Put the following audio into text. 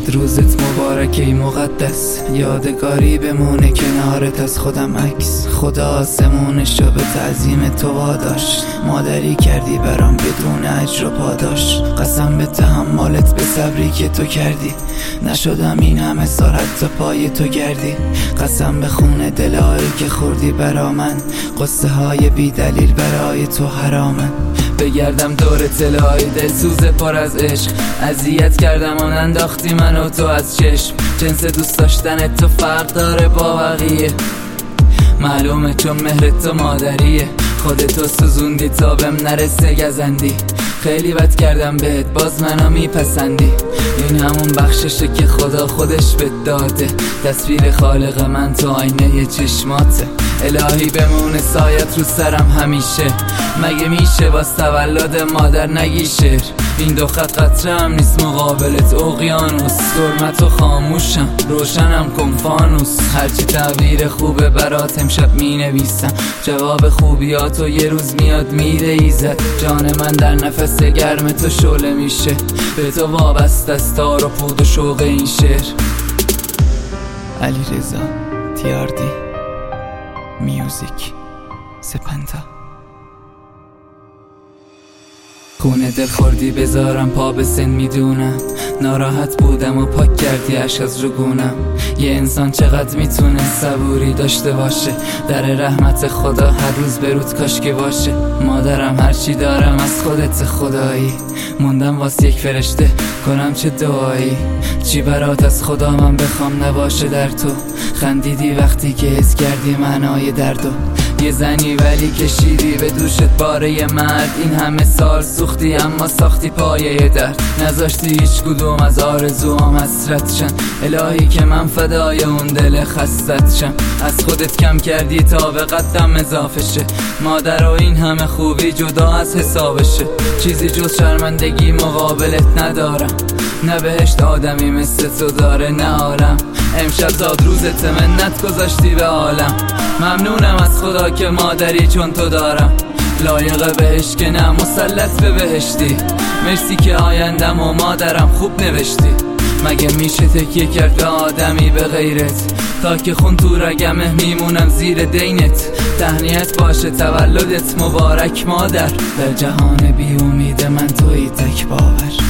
روزت مبارک ای مقدس، یادگاری بمونه کنارت از خودم عکس. خدا آسمونش رو به تعظیم تو واداشت، مادری کردی برام بدون اجر و پاداش. قسم به تحملت به صبری که تو کردی، نشدم این همه سال حتی پای تو گردی. قسم به خون دلایی که خوردی برا من، قصه های بی دلیل برای تو حرامن. بگردم دور تلای دلسوز پر از عشق، اذیت کردم آن انداختی من و تو از چشم. جنس دوست داشتن تو فرق داره با بقیه، معلومه چون مهر تو مادریه. خودتو سوزوندی تا بهم نرسه گزندی، خیلی بد کردم بهت باز منو میپسندی. این همون بخششه که خدا خودش بهت داده، تصویر خالق من تو آینه چشماته. الهی بمونه سایت رو سرم همیشه، مگه میشه باز تولد مادر نگی شعر؟ این دو خط قطره هم نیست مقابلت اقیانوس، سرمت و خاموشم روشنم کن فانوس. هرچی تعبیر خوبه برات امشب مینویسم، جواب خوبیاتو یه روز میاد میره ایزد. جان من در نفس گرم تو شعله میشه، به تو وابسته است تار و پود و شوق این شعر. علیرضا تیاردی، میوزیک سپنتا. خونه دل خوردی بذارم پا به سن میدونم، ناراحت بودم و پاک کردی عشق از رگونم. یه انسان چقدر میتونه صبوری داشته باشه، در رحمت خدا هر روز برود کاش که باشه. مادرم هرچی دارم از خودت خدایی، موندم واسه یک فرشته کنم چه دعایی. چی برات از خدا من بخوام نباشه در تو، خندیدی وقتی که حس کردی معنای دردو. یه زنی ولی کشیدی به دوشت باره مرد، این همه سال سوختی اما ساختی پایه درد. نذاشتی هیچ کدوم از آرزوام حسرت شن، الهی که من فدای اون دل خستت شم. از خودت کم کردی تا به قدم اضافه شه، مادر و این همه خوبی جدا از حسابشه. چیزی جز شرمندگی مقابلت ندارم، نه بهشت آدمی مثل تو داره نه عالم. امشب زاد روزت منت گذاشتی به عالم، ممنونم از خدا که مادری چون تو دارم. لایق بهش که نه مسلط به بهشتی، مرسی که آیندم و مادرم خوب نوشتی. مگه میشه تکیه کرد به آدمی به غیرت، تا که خون تو رگمه میمونم زیر دینت. تهنیت باشه تولدت مبارک مادر، در جهان بی امید من تویی تک باور.